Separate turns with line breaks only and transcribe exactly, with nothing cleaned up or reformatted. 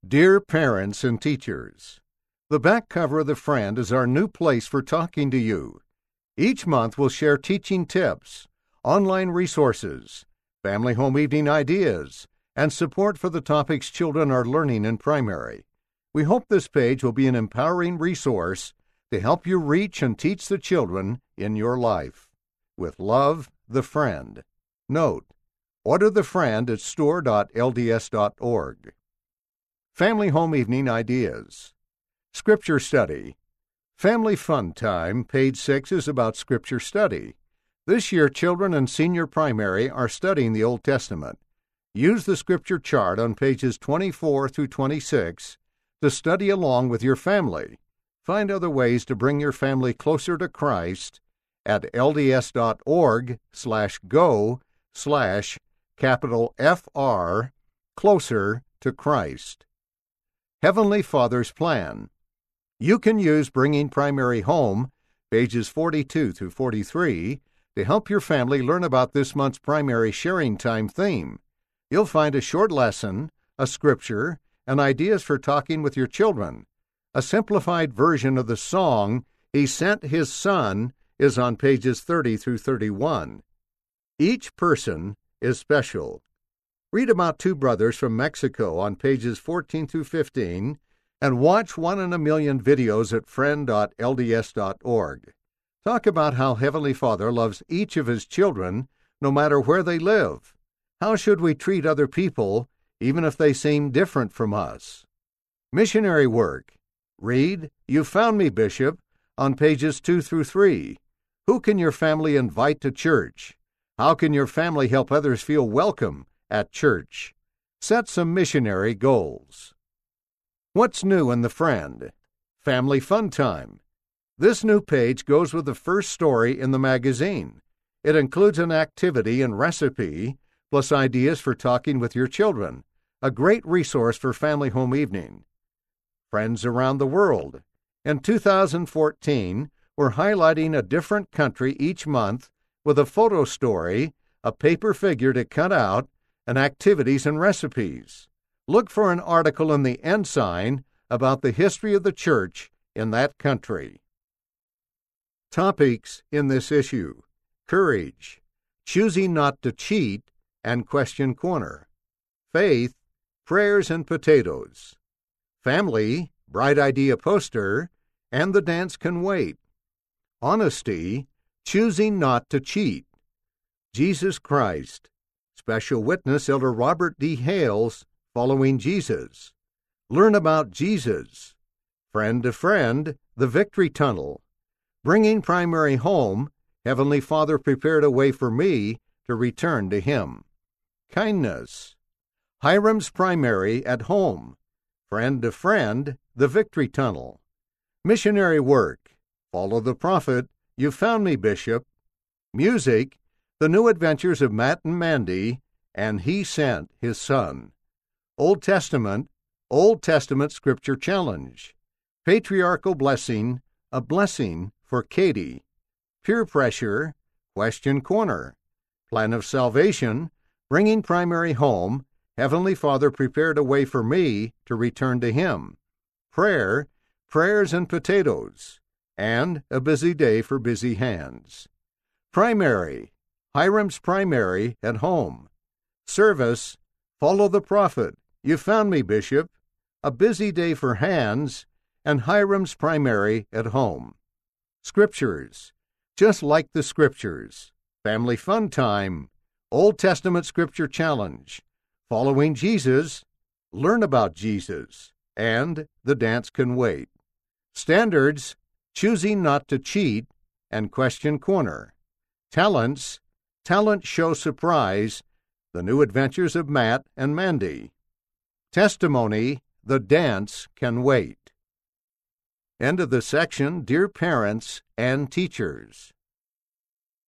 Dear Parents and Teachers, the back cover of The Friend is our new place for talking to you. Each month we'll share teaching tips, online resources, family home evening ideas, and support for the topics children are learning in primary. We hope this page will be an empowering resource to help you reach and teach the children in your life. With love, The Friend. Note: order The Friend at store dot l d s dot org. Family Home Evening Ideas. Scripture Study. Family Fun Time, page six, is about Scripture study. This year, children in senior primary are studying the Old Testament. Use the Scripture chart on pages twenty-four through twenty-six to study along with your family. Find other ways to bring your family closer to Christ at lds.org slash go slash capital F R closer to Christ. Heavenly Father's Plan. You can use Bringing Primary Home, pages forty-two through forty-three, to help your family learn about this month's primary sharing time theme. You'll find a short lesson, a scripture, and ideas for talking with your children. A simplified version of the song, He Sent His Son, is on pages thirty through thirty-one. Each person is special. Read about two brothers from Mexico on pages fourteen through fifteen, and watch One in a Million videos at friend dot l d s dot org. Talk about how Heavenly Father loves each of His children, no matter where they live. How should we treat other people, even if they seem different from us? Missionary work. Read You Found Me, Bishop, on pages two through three. Who can your family invite to church? How can your family help others feel welcome at church? Set some missionary goals. What's new in The Friend? Family Fun Time. This new page goes with the first story in the magazine. It includes an activity and recipe, plus ideas for talking with your children. A great resource for family home evening. Friends Around the World. In two thousand fourteen, we're highlighting a different country each month with a photo story, a paper figure to cut out, and activities and recipes. Look for an article in the Ensign about the history of the church in that country. Topics in this issue: courage, choosing not to cheat, and question corner. Faith, prayers and potatoes. Family, bright idea poster, and the dance can wait. Honesty, choosing not to cheat. Jesus Christ. Special witness Elder Robert D. Hales, Following Jesus. Learn about Jesus. Friend to Friend, the Victory Tunnel. Bringing Primary Home, Heavenly Father prepared a way for me to return to Him. Kindness. Hiram's Primary at Home. Friend to Friend, the Victory Tunnel. Missionary work. Follow the Prophet, You Found Me, Bishop. Music. The New Adventures of Matt and Mandy, and He Sent His Son. Old Testament, Old Testament Scripture Challenge. Patriarchal Blessing, a Blessing for Katie. Peer Pressure, Question Corner. Plan of Salvation, Bringing Primary Home, Heavenly Father prepared a way for me to return to Him. Prayer, Prayers and Potatoes, and A Busy Day for Busy Hands. Primary, Hiram's Primary at Home. Service, Follow the Prophet, You Found Me, Bishop, A Busy Day for Hands, and Hiram's Primary at Home. Scriptures, Just Like the Scriptures, Family Fun Time, Old Testament Scripture Challenge, Following Jesus, Learn About Jesus, and The Dance Can Wait. Standards, Choosing Not to Cheat, and Question Corner. Talents, Talent Show Surprise, The New Adventures of Matt and Mandy. Testimony, The Dance Can Wait. End of the section, Dear Parents and Teachers.